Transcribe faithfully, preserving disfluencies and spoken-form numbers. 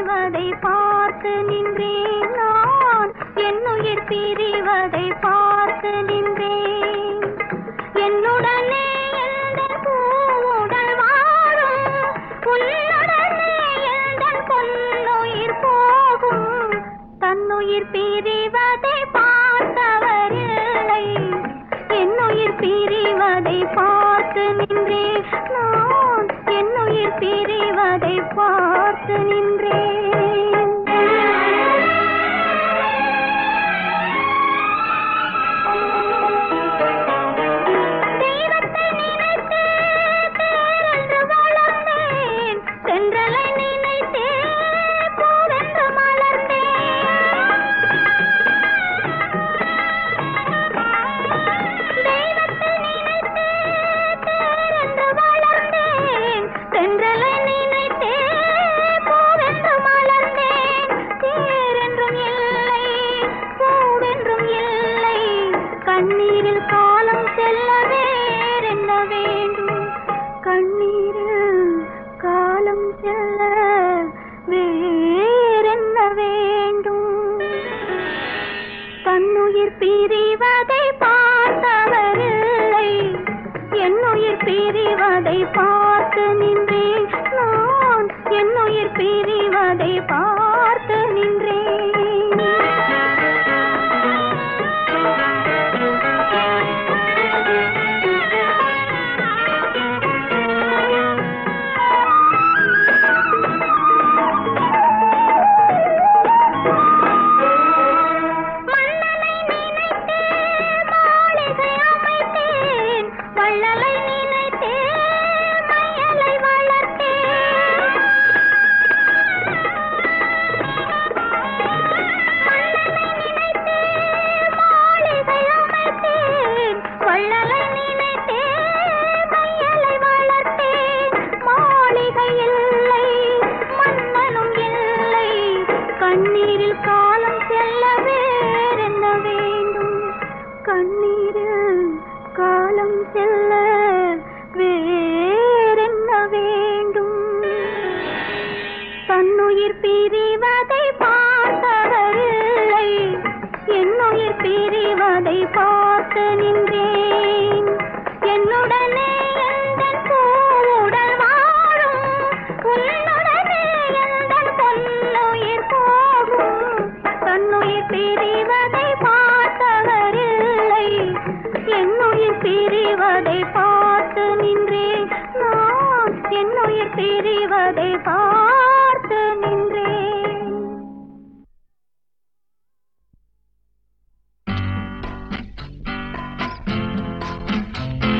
பிரிவதை பார்த்து நின்றேன் நான் என்னுயிர் பிரிவதை பார்த்து நின்றேன் என்னுடனே எந்தன் பூவுடல் வாழும் உன்னுடனே எந்தன் பொன்னுயிர் போகும் தன்னுயிர் பிரிவதை பார்த்தவரில்லை என்னுயிர் பிரிவதை பார்த்து நின்றேன் நான் என்னுயிர் பிரிவதை பார்த்து நின்றேன் தெய்வத்தை நினைத்து தேரென்று வளர்ந்தேன் தென்றலை நினைத்தே பூவென்று மலர்ந்தேன் தெய்வத்தை நினைத்து தேரென்று வளர்ந்தேன் தென்றலை நினைத்தே பூவென்று மலர்ந்தேன் தேரென்றும் இல்லை பூவென்றும் இல்லை கண்ணீரில் காலம் செல்ல வேறென்ன வேண்டும் கண்ணீரில் காலம் செல்ல வேறென்ன வேண்டும் தன்னுயிர் பிரிவதை பார்த்தவரில்லை என்னுயிர் பிரிவதை பார்த்து நின்றேன் நான் என்னுயிர் பிரிவதை பார்த்து நின்றேன் மன்னனை நினைத்தே மாளிகை அமைத்தேன் வள்ளலை நினைத்தே மையலை வளர்த்தேன் மன்னனை நினைத்தே மாளிகை அமைத்தேன் வள்ளலை நினைத்தே மையலை வளர்த்தேன் மாளிகை இல்லை மன்னனும் இல்லை கண்ணீரில் காலம் செல்ல வேறென்ன வேண்டும் கண்ணீரில் காலம் செல்ல வேறென்ன வேண்டும் தன்னுயிர் பிரிவதை பார்த்தவரில்லை என்னுயிர் பிரிவதை பார்த்து நின்றேன் என்னுடனே எந்தன் பூவுடல் வாழும் உன்னுடனே எந்தன் பொன்னுயிர் போகும் தன்னுயிர் பிரிவதை பார்த்தவரில்லை என்னுயிர் பிரிவதை பார்த்து நின்றேன் நான் என்னுயிர் பிரிவதை பார்த்து